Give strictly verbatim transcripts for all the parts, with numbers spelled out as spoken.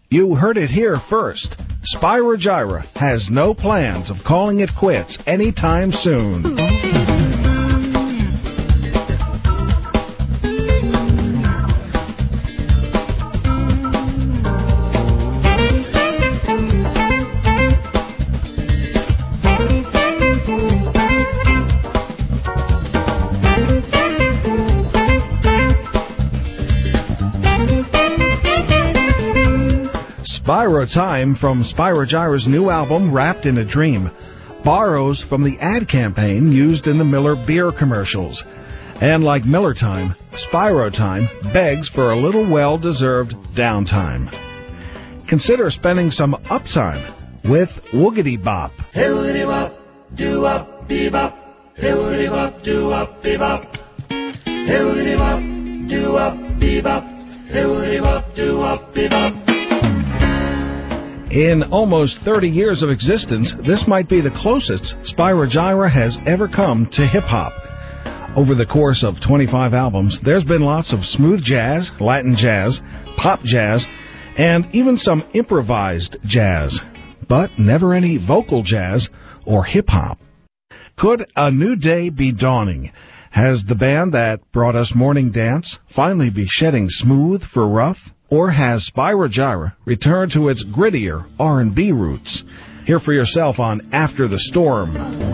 You heard it here first. Spyro Gyra has no plans of calling it quits anytime soon. Spyro Time from Spyro Gyra's new album, Wrapped in a Dream, borrows from the ad campaign used in the Miller beer commercials. And like Miller Time, Spyro Time begs for a little well-deserved downtime. Consider spending some uptime with Woogity Bop. Hey woogity bop, doo wop, bebop. Hey woogity bop, doo wop, bebop. Hey woogity bop, doo wop, bebop. Hey woogity bop, doo wop, bebop. In almost thirty years of existence, this might be the closest Spyro Gyra has ever come to hip-hop. Over the course of twenty-five albums, there's been lots of smooth jazz, Latin jazz, pop jazz, and even some improvised jazz, but never any vocal jazz or hip-hop. Could a new day be dawning? Has the band that brought us Morning Dance finally be shedding smooth for rough? Or has Spyro Gyra returned to its grittier R and B roots? Hear for yourself on After the Storm.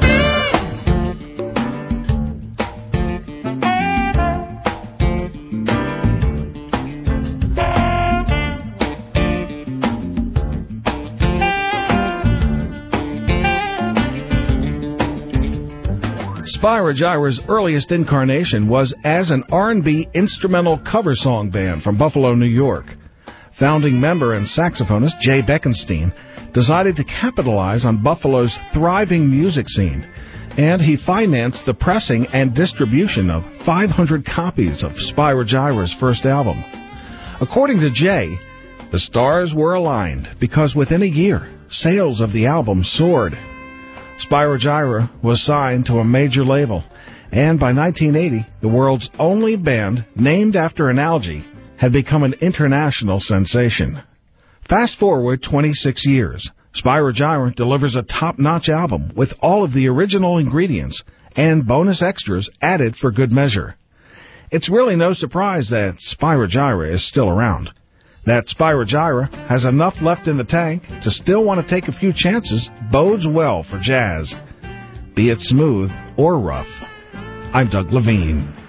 Spyro Gyra's earliest incarnation was as an R and B instrumental cover song band from Buffalo, New York. Founding member and saxophonist Jay Beckenstein decided to capitalize on Buffalo's thriving music scene, and he financed the pressing and distribution of five hundred copies of Spyro Gyra's first album. According to Jay, the stars were aligned because within a year, sales of the album soared. Spyro Gyra was signed to a major label, and by nineteen eighty, the world's only band named after an algae had become an international sensation. Fast forward twenty-six years, Spyro Gyra delivers a top-notch album with all of the original ingredients and bonus extras added for good measure. It's really no surprise that Spyro Gyra is still around. That Spyro Gyra has enough left in the tank to still want to take a few chances bodes well for jazz, be it smooth or rough. I'm Doug Levine.